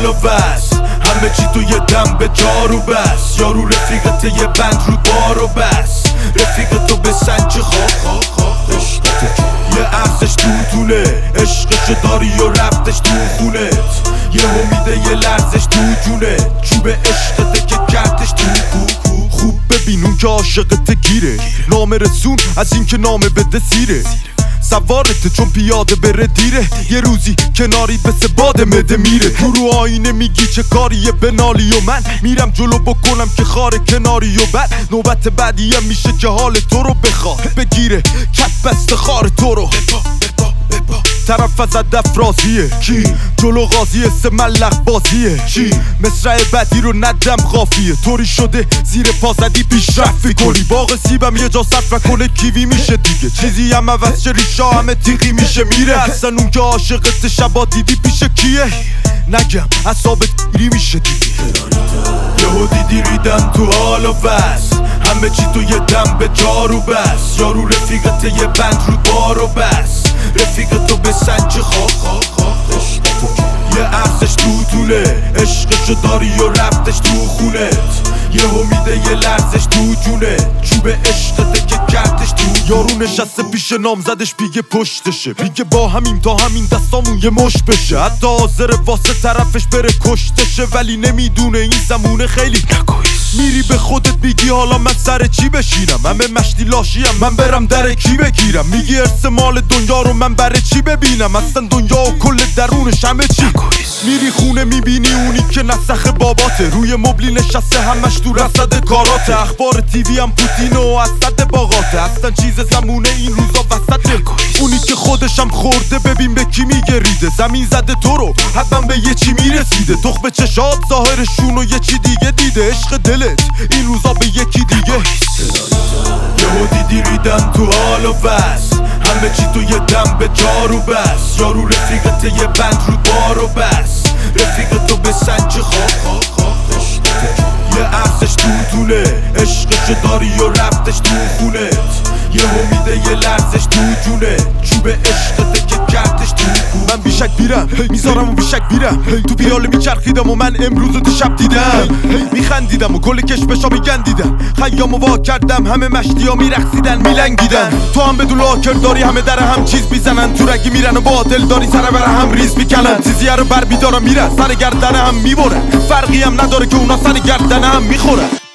حال و بس، همه چی تو یه دم به جار و بس. یارو رفیقت یه بند رو بار و بس، رفیقتو به سنج خواه یه عکسش تو دونه، عشقشو داری و رفتش تو خونت. یه امیده یه لرزش تو جونه، چوب عشقته که کردش تو خوب ببین اون که عاشقت گیره، نامه رسون از این که نامه بده سیره. سوارته چون پیاده بره دیره، یه روزی کناری بسه باد مده میره. تو رو آینه میگی چه کاریه بنالی و من میرم جلو بکنم که خاره کناری و بعد نوبت بعدیه میشه که حال تو رو بخواد بگیره، کت بست خار تو رو. طرف از هدف راضیه کی؟ جلو قاضی سه ملق بازیه چی؟ مصرع بدی رو ندم قافیه، طوری شده زیر پا زدی پیشرفت کنی. باغ سیبم یه جا صرف نکنه کیوی میشه دیگه، چیزی هم عوض شه ریشا همه تیغی میشه میره. اصلا اون که عاشقت شبا دیدی پیش کیه؟ نگم اصابت گیری میشه دیگه. یهو دیدی ریدن تو حال و بس، همه چی تو یه دم به جار و بس. یارو رفیقت یه بند رو بار و بس، رفیقتو به سنج خواه یه عکسش تو دونه، عشقشو داری و رفتش تو خونت. یه امیده یه لرزش تو جونه، چوب عشقته که کردش تو. یارو نشسته پیش نامزدش بیگه پشتشه، بیگه با همین تا همین دستامون یه مش بشه. حتی حاضر واسه طرفش بره کشتشه، ولی نمیدونه این زمونه خیلی نکویست. میری به خودت میگی حالا من سر چی بشینم، همه مشتی لاشیم من برم در کی بگیرم. میگی ارث مال دنیا رو من برای چی ببینم، اصلا دنیا و کل درونش همه چی. میری خونه میبینی اونی که نسخ باباته، روی مبلی نشسته همش تو رصد کاراته. اخبار تیوی هم پوتین و اسد باغاته، اصلا چیز زمونه این روزا وسطه. اونی که خودشم خورده ببین به کی میگریده، زمین زده تو رو حتما به یه چی میرسیده. تخم چشات ظاهرشون و یه چی دیگه دیده، عشق دلت این روزا به یکی دیگه. یهو دیدی ریدن تو حال و بس، همه چی تو یه دم به جار و بس. یارو رفیقت یه بند رو بار و بس، رفیقتو به سنج خواه یه عکسش تو دونه، عشقشو داری و رفتش تو خونت. یه امیده یه لرزش تو جونه، چوب عشقته که کردش تو. من بیشک بیرم میذارم و بیشک بیرم، تو پیاله میچرخیدم و من امروز تو شب دیدم. میخندیدم و کل کشمشا میگندیدم، خیامو وا کردم همه مشتی ها میرقصیدن میلنگیدن. تو هم بدون لاکر داری همه در هم چیز میزنن، تو رگی میرن و با دل داری سر بر هم ریز میکنن. چیزی رو بر بیدارم میرن سر گردن هم میبرن، فرقی هم نداره که اونا سر گردن هم میخورن.